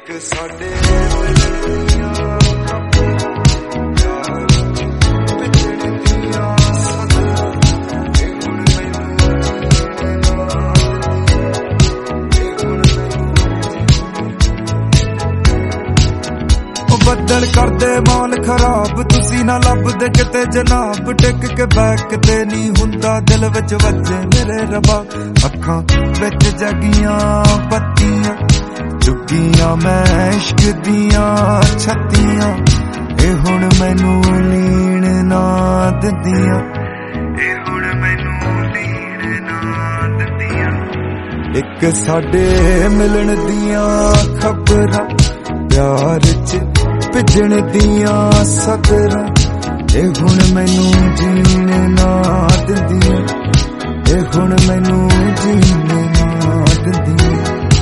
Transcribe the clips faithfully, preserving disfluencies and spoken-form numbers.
ਸਾਡੇ ਬੱਦਲ ਕਰਦੇ ਮਾਲ ਖਰਾਬ, ਤੁਸੀਂ ਨਾ ਲੱਭਦੇ ਕਿਤੇ ਜਨਾਬ। ਟਿਕ ਕੇ ਬੈਕ ਤੇ ਨਹੀਂ ਹੁੰਦਾ, ਦਿਲ ਵਿੱਚ ਵੱਜੇ ਮੇਰੇ ਰੱਬਾ। ਅੱਖਾਂ ਵਿੱਚ ਜਗੀਆਂ ਬੱਤੀਆਂ, ਚੁੱਕੀਆਂ ਮੈਂ ਇਸ਼ਕ ਦੀਆਂ ਛੱਤੀਆਂ। ਇਹ ਹੁਣ ਮੈਨੂੰ ਲੀਣ ਨਾ ਦਿੰਦੀਆਂ, ਇਹ ਹੁਣ ਮੈਨੂੰ ਲੀਣ ਨਾ ਦਿੰਦੀਆਂ। ਇੱਕ ਸਾਡੇ ਮਿਲਣ ਦੀਆਂ ਖਬਰਾਂ, ਪਿਆਰ ਚ ਭਿੱਜਣ ਦੀਆਂ ਸਤਰਾਂ। ਇਹ ਹੁਣ ਮੈਨੂੰ ਜੀਣ ਨਾ ਦਿੰਦੀਆਂ, ਇਹ ਹੁਣ ਮੈਨੂੰ ਜੀਣ ਨਾ ਦਿੰਦੀਆਂ।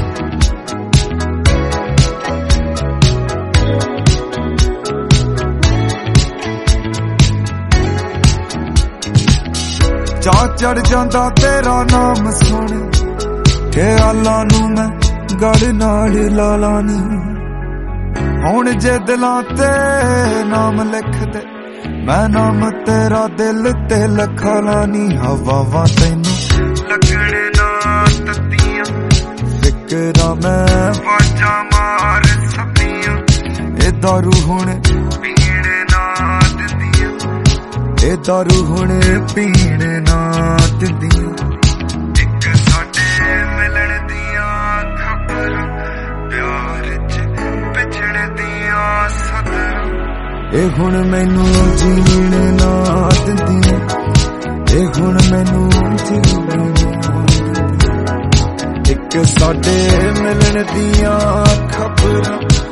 ਚਾਅ ਚੜ ਜਾਂਦਾ ਤੇਰਾ ਨਾਮ ਸੁਣ ਕੇ, ਆਲਾਂ ਨੂੰ ਮੈਂ ਗਲ ਨਾਲ ਲਾ ਲਾਨੀ। ਹੁਣ ਜੇ ਦਿਲਾਂ ਤੇ ਨਾਮ ਲਿਖਦੇ, ਮੈਂ ਨਾਮ ਤੇਰਾ ਦਿਲ ਤੇ ਲਿਖਾ ਲਾਨੀ। ਹਵਾਵਾਂ ਤੈਨੂੰ ਲੱਗਣ ਨਾ ਤੱਤੀਆਂ, ਫਿਕਰਾਂ ਮੈਂ ਵਾਜਾਂ ਮਾਰ ਸਕਦੀਆਂ। ਇਹ ਦਾਰੂ ਹੁਣ ਪੀਣ ਨਾ ਦਿੰਦੀਆਂ, ਇਹ ਦਾਰੂ ਹੁਣ ਪੀਣ ਨਾ ਦਿੰਦੀਆਂ। ਇੱਕ ਸਾਡੇ ਮਿਲਣ ਦੀਆਂ ਖਬਰਾਂ, ਪਿਆਰ ਚ ਪਿਛੜ ਦੀਆਂ ਸਦਰਾਂ। ਇਹ ਹੁਣ ਮੈਨੂੰ ਜੀਣ ਨਾ ਦਿੰਦੀਆਂ, ਇਹ ਹੁਣ ਮੈਨੂੰ ਜੀਣ ਨਾ ਦਿੰਦੀਆਂ। ਇੱਕ ਸਾਡੇ ਮਿਲਣ ਦੀਆਂ ਖਬਰਾਂ,